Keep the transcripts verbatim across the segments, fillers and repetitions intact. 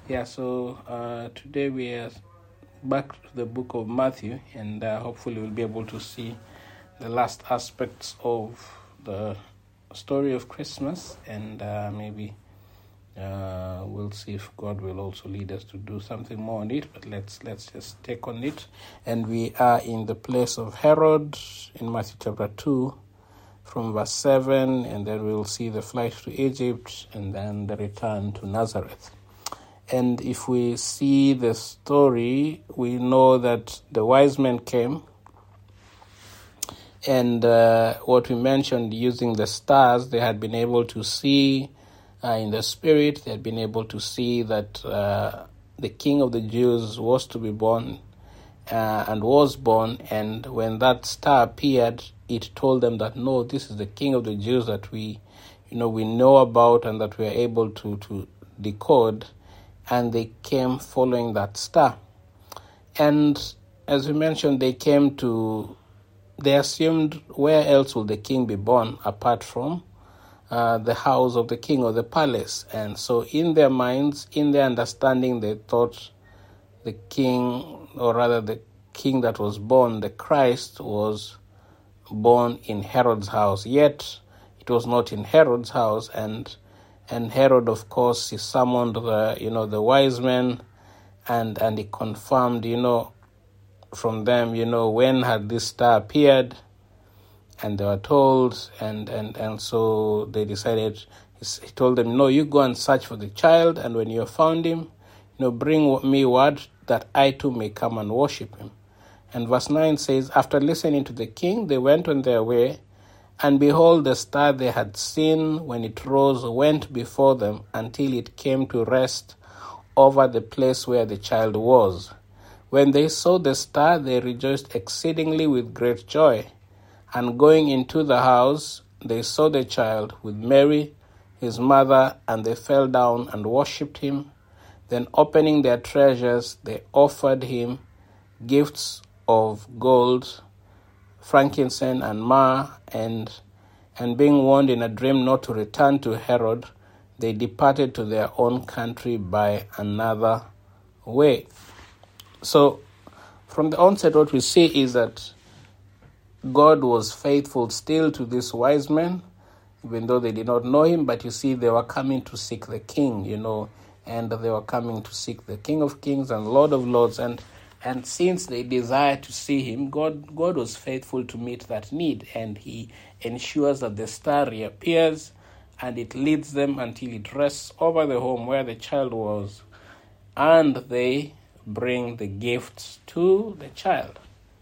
Yeah, so uh, today we are back to the book of Matthew, and uh, hopefully we'll be able to see the last aspects of the story of Christmas, and uh, maybe uh, we'll see if God will also lead us to do something more on it. But let's let's just take on it, and we are in the place of Herod in Matthew chapter two, from verse seven, and then we'll see the flight to Egypt, and then the return to Nazareth. And if we see the story, we know that the wise men came, and uh, what we mentioned, using the stars, they had been able to see uh, in the spirit, they had been able to see that uh, the King of the Jews was to be born uh, and was born, and when that star appeared, it told them that, no, this is the King of the Jews that we, you know, we know about and that we are able to, to decode. And they came following that star. And as we mentioned, they came to, they assumed, where else will the king be born apart from uh, the house of the king or the palace? And so in their minds, in their understanding, they thought the king, or rather the king that was born, the Christ, was born in Herod's house. Yet it was not in Herod's house, and And Herod, of course, he summoned the, you know, the wise men, and, and he confirmed, you know, from them, you know, when had this star appeared, and they were told, and, and, and so they decided, he told them, no, you go and search for the child, and when you have found him, you know, bring me word that I too may come and worship him. And verse nine says, after listening to the king, they went on their way, and behold, the star they had seen when it rose went before them until it came to rest over the place where the child was. When they saw the star, they rejoiced exceedingly with great joy. And going into the house, they saw the child with Mary, his mother, and they fell down and worshipped him. Then opening their treasures, they offered him gifts of gold, frankincense, and myrrh, and and being warned in a dream not to return to Herod, they departed to their own country by another way. So, from the onset, what we see is that God was faithful still to these wise men, even though they did not know him, but you see, they were coming to seek the king, you know, and they were coming to seek the King of Kings and Lord of Lords, and And since they desired to see him, God, God was faithful to meet that need, and he ensures that the star reappears, and it leads them until it rests over the home where the child was, and they bring the gifts to the child.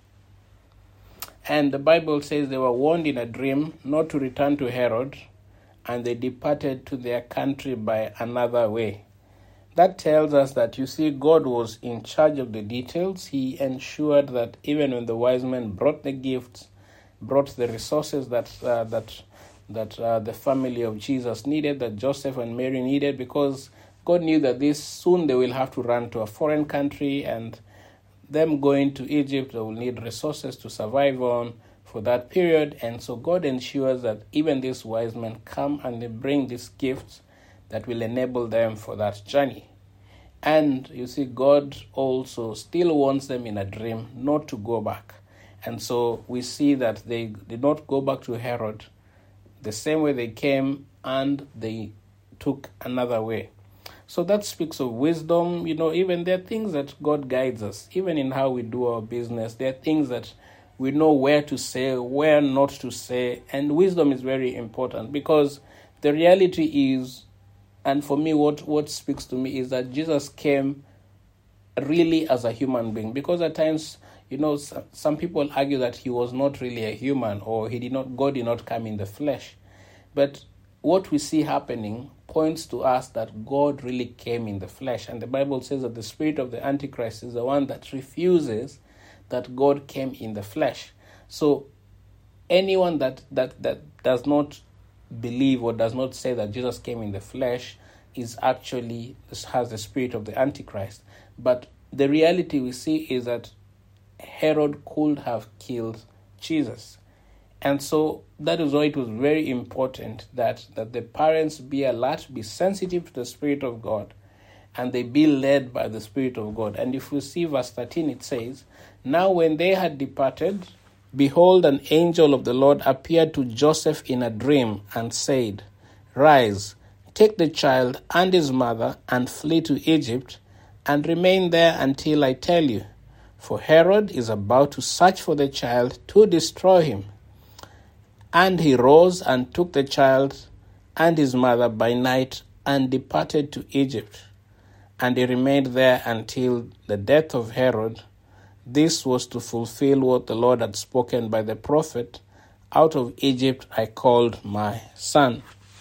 And the Bible says they were warned in a dream not to return to Herod, and they departed to their country by another way. That tells us that, you see, God was in charge of the details. He ensured that even when the wise men brought the gifts, brought the resources that uh, that that uh, the family of Jesus needed, that Joseph and Mary needed, because God knew that this soon they will have to run to a foreign country, and them going to Egypt, they will need resources to survive on for that period. And so God ensures that even these wise men come and they bring these gifts that will enable them for that journey. And you see, God also still wants them in a dream not to go back. And so we see that they did not go back to Herod the same way they came, and they took another way. So that speaks of wisdom. You know, even there are things that God guides us, even in how we do our business. There are things that we know where to say, where not to say. And wisdom is very important, because the reality is, and for me, what, what speaks to me is that Jesus came really as a human being. Because at times, you know, some people argue that he was not really a human, or he did not, God did not come in the flesh. But what we see happening points to us that God really came in the flesh. And the Bible says that the spirit of the Antichrist is the one that refuses that God came in the flesh. So anyone that, that, that does not believe or does not say that Jesus came in the flesh is actually has the spirit of the Antichrist. But the reality we see is that Herod could have killed Jesus. And so that is why it was very important that, that the parents be alert, be sensitive to the Spirit of God, and they be led by the Spirit of God. And if we see verse thirteen, it says, "Now when they had departed, behold, an angel of the Lord appeared to Joseph in a dream and said, 'Rise, take the child and his mother and flee to Egypt, and remain there until I tell you, for Herod is about to search for the child to destroy him.' And he rose and took the child and his mother by night and departed to Egypt. And he remained there until the death of Herod. This was to fulfill what the Lord had spoken by the prophet, 'Out of Egypt I called my son.'"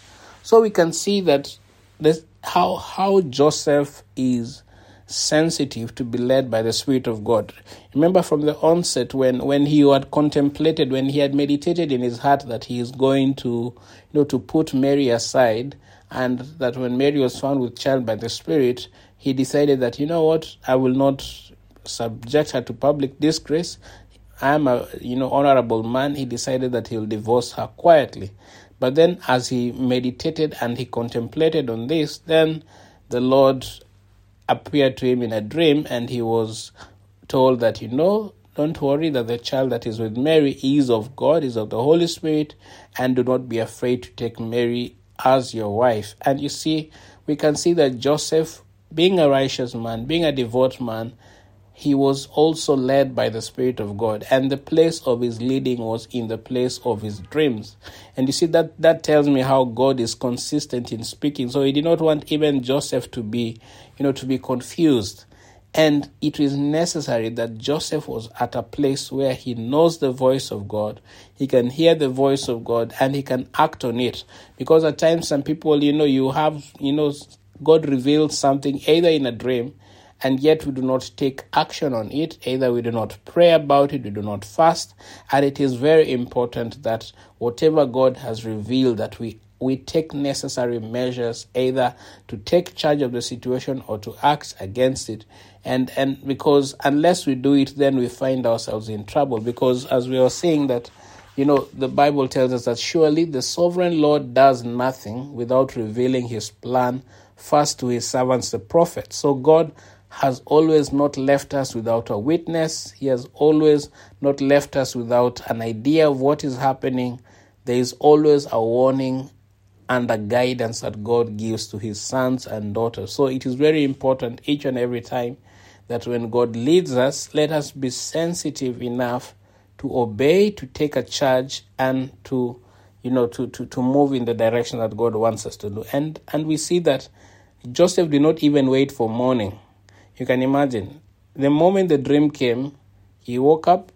So we can see that this, how, how Joseph is sensitive to be led by the Spirit of God. Remember from the onset when, when he had contemplated, when he had meditated in his heart that he is going to, you know, to put Mary aside, and that when Mary was found with child by the Spirit, he decided that, you know what, I will not subject her to public disgrace. I am a, you know, honorable man. He decided that he will divorce her quietly. But then as he meditated and he contemplated on this, then the Lord appeared to him in a dream, and he was told that, you know, don't worry, that the child that is with Mary is of God, is of the Holy Spirit, and do not be afraid to take Mary as your wife. And you see, we can see that Joseph, being a righteous man, being a devout man, he was also led by the Spirit of God, and the place of his leading was in the place of his dreams. And you see, that that tells me how God is consistent in speaking. So he did not want even Joseph to be, you know, to be confused. And it is necessary that Joseph was at a place where he knows the voice of God, he can hear the voice of God, and he can act on it. Because at times some people, you know, you have, you know, God reveals something either in a dream, and yet we do not take action on it. Either we do not pray about it, we do not fast. And it is very important that whatever God has revealed, that we, we take necessary measures, either to take charge of the situation or to act against it. And and because unless we do it, then we find ourselves in trouble. Because as we are saying that, you know, the Bible tells us that surely the sovereign Lord does nothing without revealing his plan first to his servants, the prophets. So God has always not left us without a witness. He has always not left us without an idea of what is happening. There is always a warning and a guidance that God gives to his sons and daughters. So it is very important each and every time that when God leads us, let us be sensitive enough to obey, to take a charge, and to, you know, to, to, to move in the direction that God wants us to do. And and we see that Joseph did not even wait for morning. You can imagine, the moment the dream came, he woke up,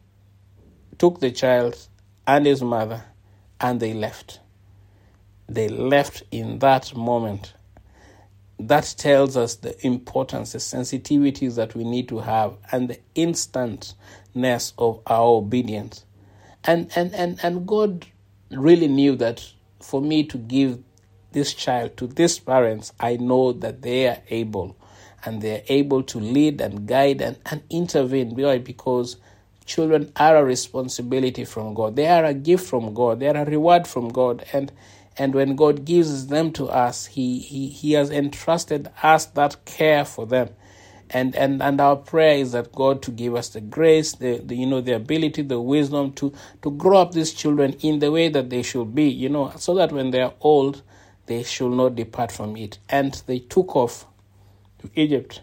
took the child and his mother, and they left. They left in that moment. That tells us the importance, the sensitivities that we need to have, and the instantness of our obedience. And and and, and God really knew that for me to give this child to these parents, I know that they are able. And they're able to lead and guide and, and intervene. Why? Because children are a responsibility from God. They are a gift from God. They are a reward from God. And and when God gives them to us, He He, he has entrusted us that care for them. And, and and our prayer is that God to give us the grace, the, the you know, the ability, the wisdom to, to grow up these children in the way that they should be, you know, so that when they are old, they should not depart from it. And they took off to Egypt.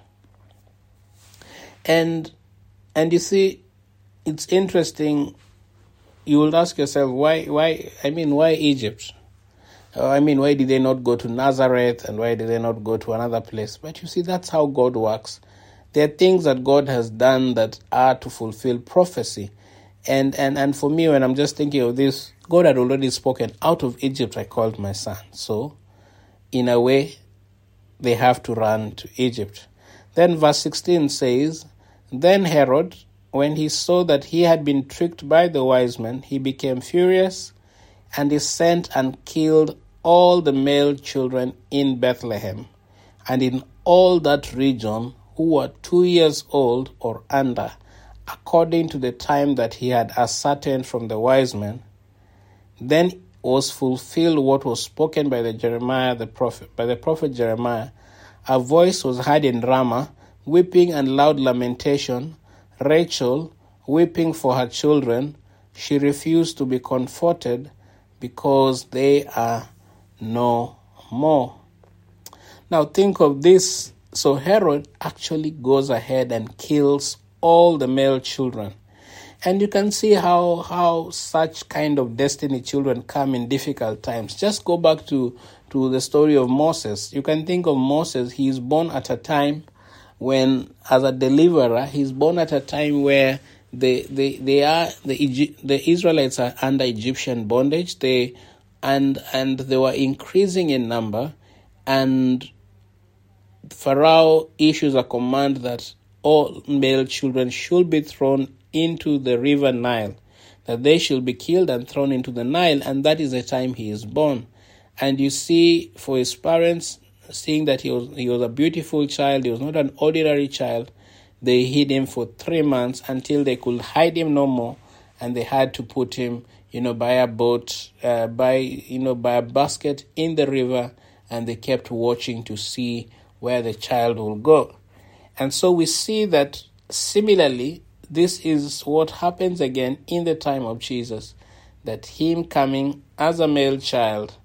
And and you see, it's interesting. You will ask yourself, why, why, I mean, why Egypt? Uh, I mean, why did they not go to Nazareth, and why did they not go to another place? But you see, that's how God works. There are things that God has done that are to fulfill prophecy. And, and, and for me, when I'm just thinking of this, God had already spoken, "Out of Egypt I called my son." So, in a way, they have to run to Egypt. Then verse sixteen says, "Then Herod, when he saw that he had been tricked by the wise men, he became furious, and he sent and killed all the male children in Bethlehem, and in all that region who were two years old or under, according to the time that he had ascertained from the wise men. Then was fulfilled what was spoken by the Jeremiah the prophet, by the prophet Jeremiah, A voice was heard in Ramah, weeping and loud lamentation. Rachel, weeping for her children, she refused to be comforted because they are no more. Now think of this. So Herod actually goes ahead and kills all the male children. And you can see how how such kind of destiny children come in difficult times. Just go back to, to the story of Moses. You can think of Moses. He is born at a time when, as a deliverer, he's born at a time where they they, they are the the Israelites are under Egyptian bondage. They and and they were increasing in number, and Pharaoh issues a command that all male children should be thrown into the river Nile, that they should be killed and thrown into the Nile, and that is the time he is born. And you see, for his parents, seeing that he was he was a beautiful child, he was not an ordinary child, they hid him for three months until they could hide him no more, and they had to put him, you know, by a boat, uh, by you know, by a basket in the river, and they kept watching to see where the child will go. And so we see that similarly, this is what happens again in the time of Jesus, that him coming as a male child,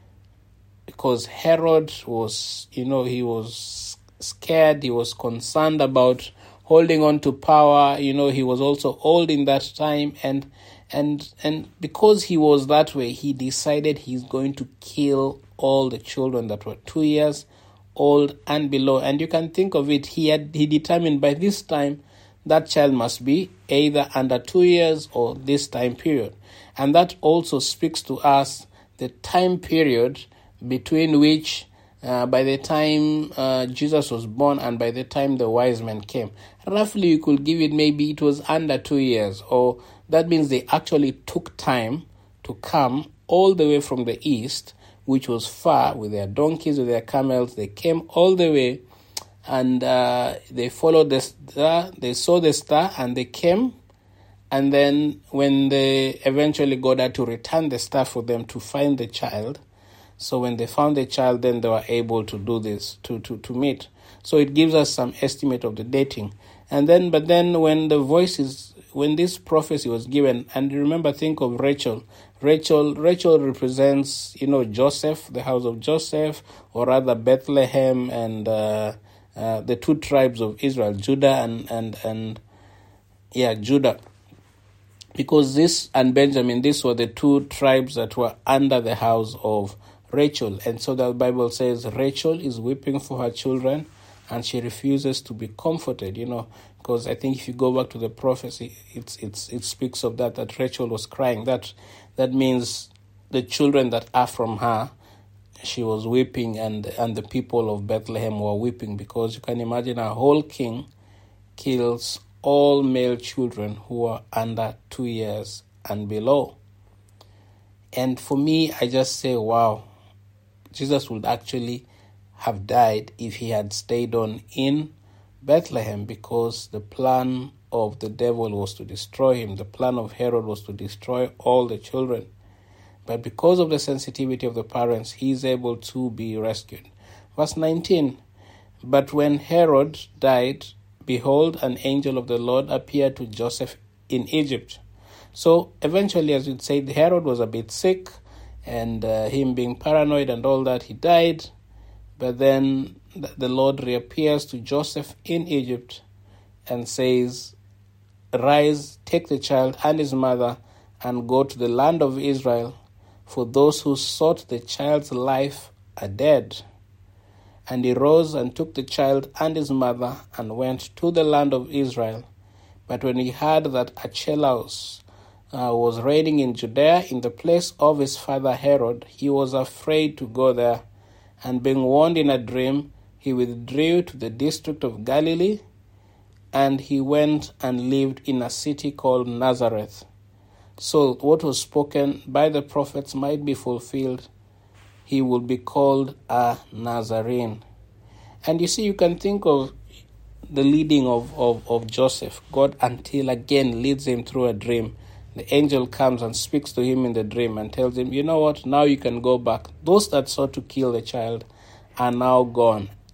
because Herod was, you know, he was scared, he was concerned about holding on to power, you know, he was also old in that time, and and and because he was that way, he decided he's going to kill all the children that were two years old and below. And you can think of it, he had he determined by this time that child must be either under two years or this time period. And that also speaks to us the time period between which, uh, by the time uh, Jesus was born and by the time the wise men came. Roughly, you could give it maybe it was under two years, or that means they actually took time to come all the way from the east, which was far, with their donkeys, with their camels. They came all the way, and uh, they followed the star, they saw the star, and they came. And then when they eventually got out to return the star for them to find the child, so when they found the child, then they were able to do this, to, to, to meet. So it gives us some estimate of the dating. And then, but then when the voice is, when this prophecy was given, and remember, think of Rachel. Rachel, Rachel represents, you know, Joseph, the house of Joseph, or rather Bethlehem and uh, uh, the two tribes of Israel, Judah and, and, and, yeah, Judah. Because this and Benjamin, these were the two tribes that were under the house of Rachel. And so the Bible says Rachel is weeping for her children and she refuses to be comforted, you know, because I think if you go back to the prophecy, it's it's it speaks of that, that Rachel was crying. That that means the children that are from her, she was weeping, and, and the people of Bethlehem were weeping, because you can imagine a whole king kills all male children who are under two years and below. And for me, I just say, wow, Jesus would actually have died if he had stayed on in Bethlehem, because the plan of the devil was to destroy him. The plan of Herod was to destroy all the children. But because of the sensitivity of the parents, he is able to be rescued. Verse nineteen, but when Herod died, behold, an angel of the Lord appeared to Joseph in Egypt. So eventually, as we said, Herod was a bit sick, and uh, him being paranoid and all that, he died. But then the Lord reappears to Joseph in Egypt and says, rise, take the child and his mother and go to the land of Israel, for those who sought the child's life are dead. And he rose and took the child and his mother and went to the land of Israel. But when he heard that Archelaus uh, was reigning in Judea in the place of his father Herod, he was afraid to go there. And being warned in a dream, he withdrew to the district of Galilee, and he went and lived in a city called Nazareth. So what was spoken by the prophets might be fulfilled. He will be called a Nazarene. And you see, you can think of the leading of, of, of Joseph. God until again leads him through a dream. The angel comes and speaks to him in the dream and tells him, you know what, now you can go back. Those that sought to kill the child are now gone.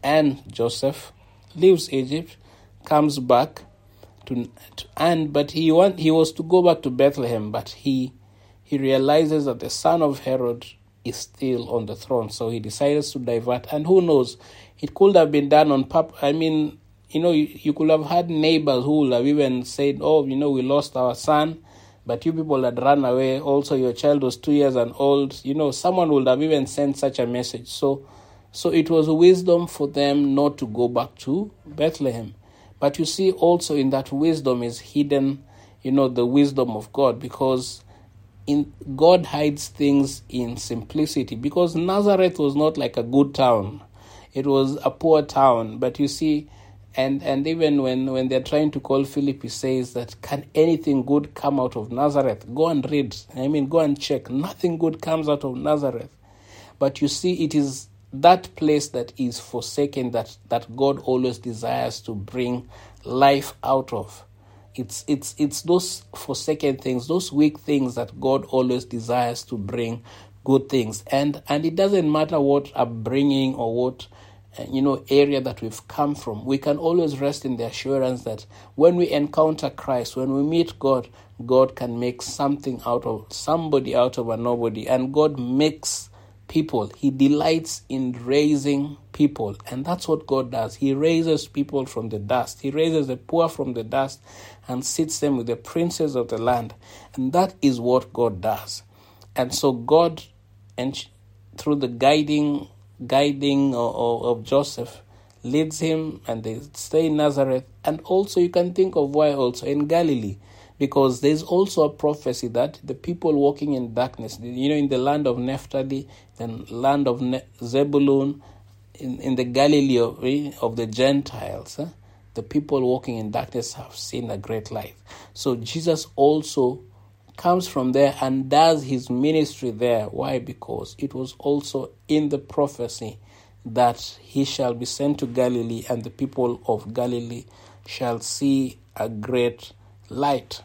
and Joseph, leaves Egypt, comes back to, to and but he want he was to go back to Bethlehem, but he he realizes that the son of Herod is still on the throne, so he decides to divert. And who knows, it could have been done on purpose. I mean, you know, you, you could have had neighbors who would have even said, "Oh, you know, we lost our son, but you people had run away. Also, your child was two years and old." You know, someone would have even sent such a message. So, so it was wisdom for them not to go back to Bethlehem. But you see, also in that wisdom is hidden, you know, the wisdom of God, because in God hides things in simplicity. Because Nazareth was not like a good town; it was a poor town. But you see. And and even when, when they're trying to call Philip, he says that, can anything good come out of Nazareth? Go and read. I mean, go and check. Nothing good comes out of Nazareth. But you see, it is that place that is forsaken that, that God always desires to bring life out of. It's it's it's those forsaken things, those weak things that God always desires to bring good things. And and it doesn't matter what upbringing or what you know, area that we've come from, we can always rest in the assurance that when we encounter Christ, when we meet God, God can make something out of somebody, out of a nobody. And God makes people. He delights in raising people. And that's what God does. He raises people from the dust. He raises the poor from the dust and sits them with the princes of the land. And that is what God does. And so God, and through the guiding guiding of Joseph, leads him, and they stay in Nazareth. And also you can think of why also in Galilee, because there's also a prophecy that the people walking in darkness, you know, in the land of Naphtali, the land of ne- Zebulun, in, in the Galilee of, of the Gentiles, eh, the people walking in darkness have seen a great light. So Jesus also comes from there and does his ministry there. Why? Because it was also in the prophecy that he shall be sent to Galilee, and the people of Galilee shall see a great light.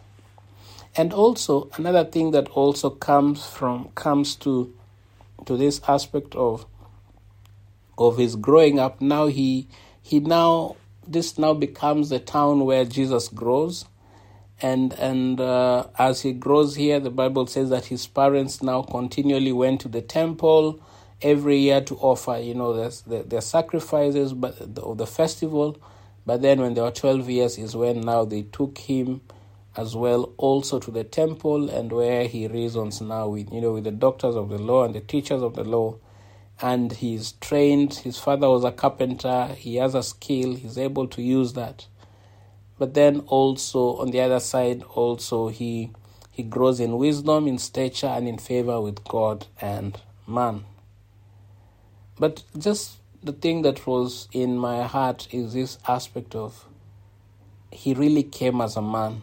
And also another thing that also comes from comes to to this aspect of of his growing up. Now he he now this now becomes the town where Jesus grows. And and uh, as he grows here, the Bible says that his parents now continually went to the temple every year to offer, you know, their, their sacrifices but the, of the festival. But then when they were twelve years is when now they took him as well also to the temple, and where he reasons now with, you know, with the doctors of the law and the teachers of the law. And he's trained. His father was a carpenter. He has a skill. He's able to use that. But then also, on the other side, also he he grows in wisdom, in stature, and in favor with God and man. But just the thing that was in my heart is this aspect of he really came as a man.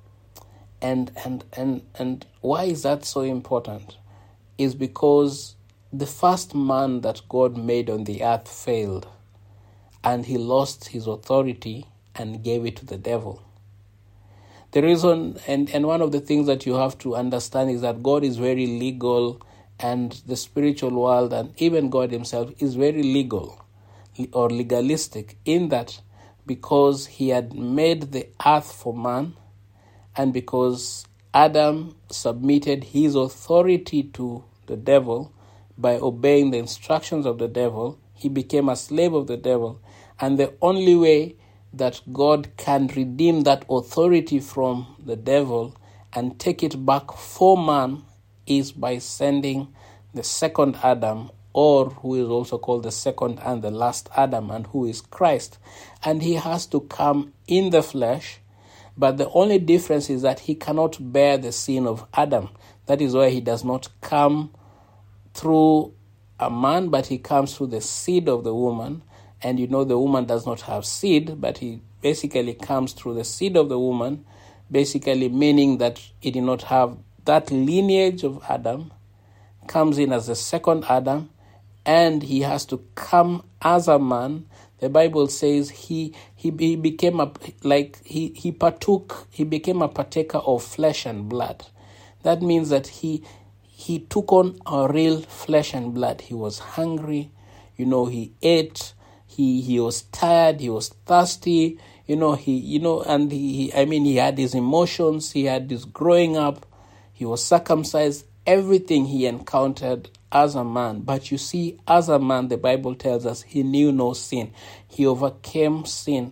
And and and and why is that so important? Is because the first man that God made on the earth failed, and he lost his authority and gave it to the devil. The reason, and, and one of the things that you have to understand is that God is very legal, and the spiritual world and even God himself is very legal or legalistic, in that because he had made the earth for man, and because Adam submitted his authority to the devil by obeying the instructions of the devil, he became a slave of the devil. And the only way that God can redeem that authority from the devil and take it back for man is by sending the second Adam, or who is also called the second and the last Adam, and who is Christ. And he has to come in the flesh, but the only difference is that he cannot bear the sin of Adam. That is why he does not come through a man, but he comes through the seed of the woman. And you know, the woman does not have seed, but he basically comes through the seed of the woman, basically meaning that he did not have that lineage of Adam, comes in as the second Adam, and he has to come as a man. The Bible says he he, he became a like he, he partook, he became a partaker of flesh and blood. That means that he he took on a real flesh and blood. He was hungry, you know, he ate. He he was tired. He was thirsty. You know, he you know, and he, he I mean, he had his emotions. He had this growing up. He was circumcised. Everything he encountered as a man. But you see, as a man, the Bible tells us he knew no sin. He overcame sin.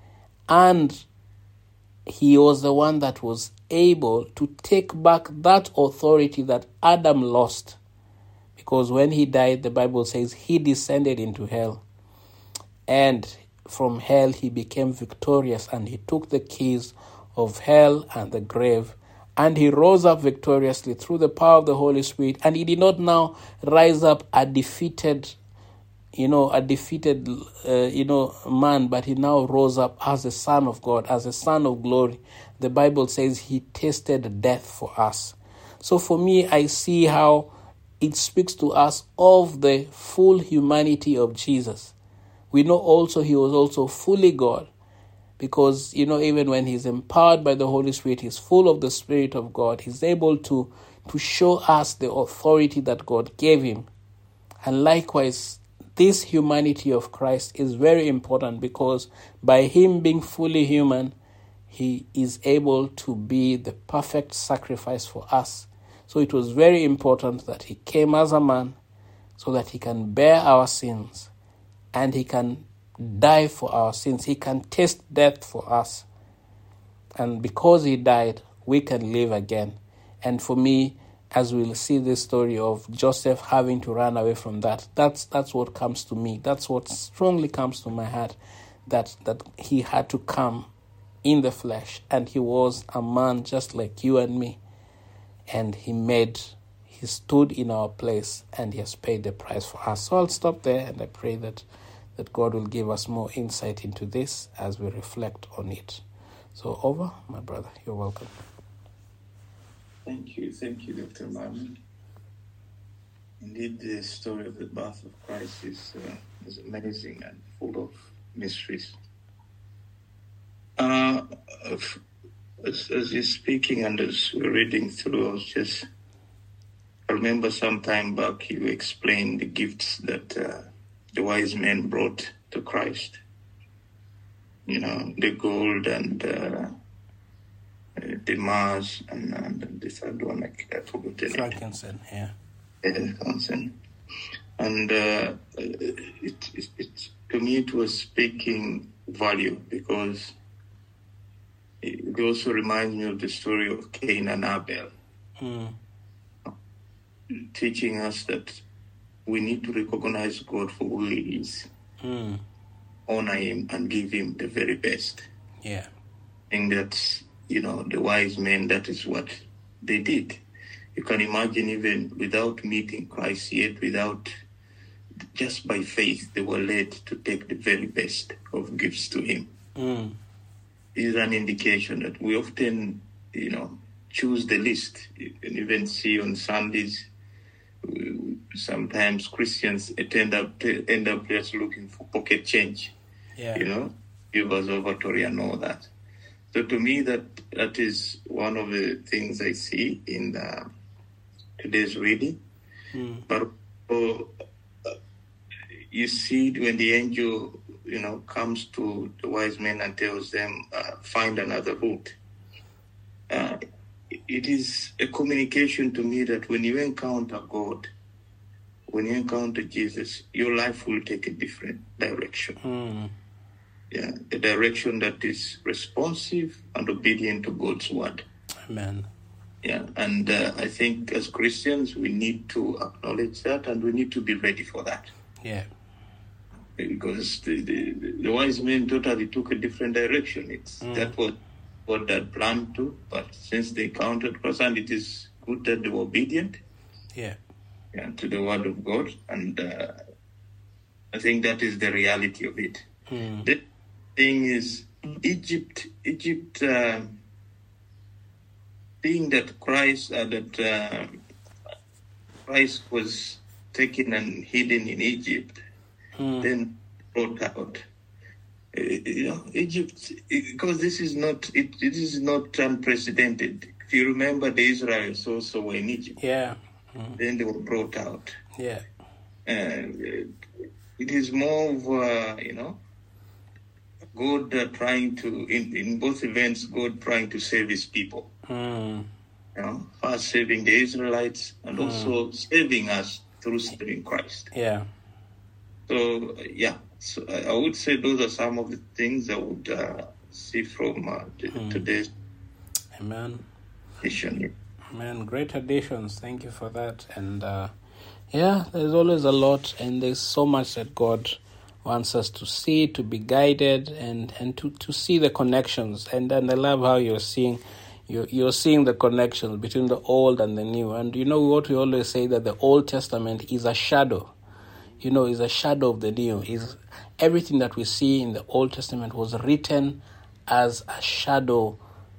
And he was the one that was able to take back that authority that Adam lost. Because when he died, the Bible says he descended into hell. And from hell he became victorious, and he took the keys of hell and the grave. And he rose up victoriously through the power of the Holy Spirit. And he did not now rise up a defeated, you know, a defeated, uh, you know, man, but he now rose up as a son of God, as a son of glory. The Bible says he tasted death for us. So for me, I see how it speaks to us of the full humanity of Jesus. We know also he was also fully God. Because, you know, even when he's empowered by the Holy Spirit, he's full of the Spirit of God. He's able to, to show us the authority that God gave him. And likewise, this humanity of Christ is very important because by him being fully human, he is able to be the perfect sacrifice for us. So it was very important that he came as a man so that he can bear our sins and he can die for our sins. He can taste death for us. And because he died, we can live again. And for me, as we'll see this story of Joseph having to run away from that, that's that's what comes to me. That's what strongly comes to my heart, that, that he had to come in the flesh. And he was a man just like you and me. And he made, he stood in our place, and he has paid the price for us. So I'll stop there, and I pray that that God will give us more insight into this as we reflect on it. So over, my brother, you're welcome. Thank you. Thank you, Doctor Marvin. Indeed, the story of the birth of Christ is, uh, is amazing and full of mysteries. Uh, as, as you're speaking and as we're reading through, I was just, I remember some time back you explained the gifts that uh, the wise men brought to Christ. You know, the gold and uh, the myrrh and, and the third one, I, I forgot the name. Frankincense, yeah. Frankincense. And uh, it, it, it, to me, it was speaking value because it also reminds me of the story of Cain and Abel, mm. teaching us that we need to recognize God for who he is, mm. honor him, and give him the very best. Yeah. And that's, you know, the wise men, that is what they did. You can imagine even without meeting Christ yet, without, just by faith, they were led to take the very best of gifts to him. Mm. It is an indication that we often, you know, choose the least. You can even see on Sundays, sometimes Christians end up end up just looking for pocket change, yeah. you know, give us offertory and all that. So to me, that that is one of the things I see in the, today's reading. Mm. But oh, you see when the angel, you know, comes to the wise men and tells them, uh, find another route. Uh, it is a communication to me that when you encounter God, when you encounter Jesus, your life will take a different direction. Mm. Yeah, a direction that is responsive and obedient to God's word. Amen. Yeah, and uh, I think as Christians, we need to acknowledge that, and we need to be ready for that. Yeah. Because the, the, the wise men totally took a different direction. It's mm. that was what they had planned to, but since they encountered Christ, and it is good that they were obedient. Yeah. Yeah, to the word of God, and uh, I think that is the reality of it. Mm. The thing is, Egypt, Egypt, uh, being that Christ, uh, that uh, Christ was taken and hidden in Egypt, mm. then brought out. Uh, you know, Egypt, because this is not, it, it is not unprecedented. If you remember, the Israelites also were in Egypt. Yeah. Mm. Then they were brought out. Yeah. And uh, it is more of, uh, you know, God uh, trying to, in, in both events, God trying to save his people. Mm. You know, first saving the Israelites and Mm. also saving us through saving Christ. Yeah. So, yeah, so I I would say those are some of the things I would uh, see from uh, t- Mm. today's Amen. mission. Amen. Great additions. Thank you for that. And uh, yeah, there's always a lot, and there's so much that God wants us to see, to be guided, and, and to, to see the connections. And and I love how you're seeing you're, you're seeing the connections between the old and the new. And you know what we always say, that the Old Testament is a shadow. You know, is a shadow of the new. Is everything that we see in the Old Testament was written as a shadow.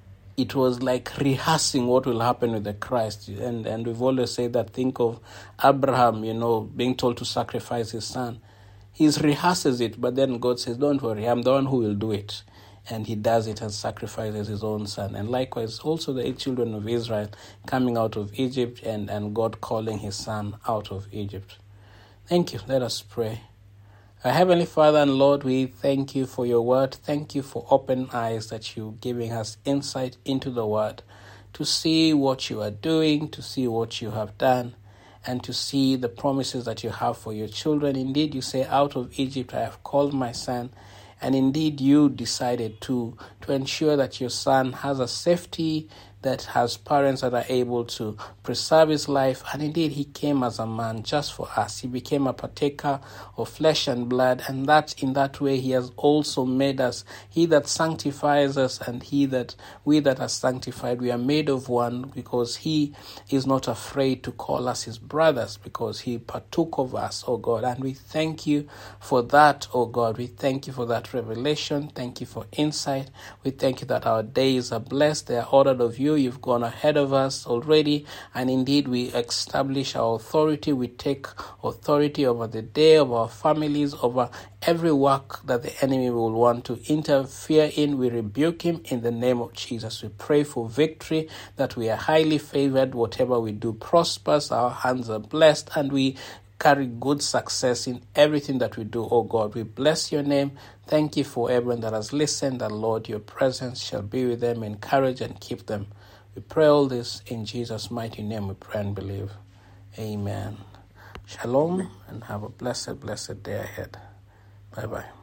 It was like rehearsing what will happen with the Christ. And and we've always said that, think of Abraham, you know, being told to sacrifice his son. He rehearses it, but then God says, don't worry, I'm the one who will do it. And he does it and sacrifices his own son. And likewise, also the eight children of Israel coming out of Egypt, and, and God calling his son out of Egypt. Thank you. Let us pray. Our Heavenly Father and Lord, we thank you for your word. Thank you for open eyes that you're giving us insight into the word, to see what you are doing, to see what you have done, and to see the promises that you have for your children. Indeed, you say, out of Egypt I have called my son. And indeed, you decided to, to ensure that your son has a safety, that has parents that are able to preserve his life. And indeed, he came as a man just for us. He became a partaker of flesh and blood, and that in that way he has also made us, he that sanctifies us and he that we that are sanctified, we are made of one, because he is not afraid to call us his brothers, because he partook of us, oh God. And we thank you for that, oh God. We thank you for that revelation. Thank you for insight. We thank you that our days are blessed. They are ordered of you. You've gone ahead of us already, and indeed we establish our authority. We take authority over the day, of our families, over every work that the enemy will want to interfere in. We rebuke him in the name of Jesus. We pray for victory, that we are highly favored. Whatever we do prospers. Our hands are blessed, and we carry good success in everything that we do, oh God. We bless your name. Thank you for everyone that has listened, and Lord, your presence shall be with them, encourage and keep them. We pray all this in Jesus' mighty name. We pray and believe. Amen. Shalom, and have a blessed, blessed day ahead. Bye-bye.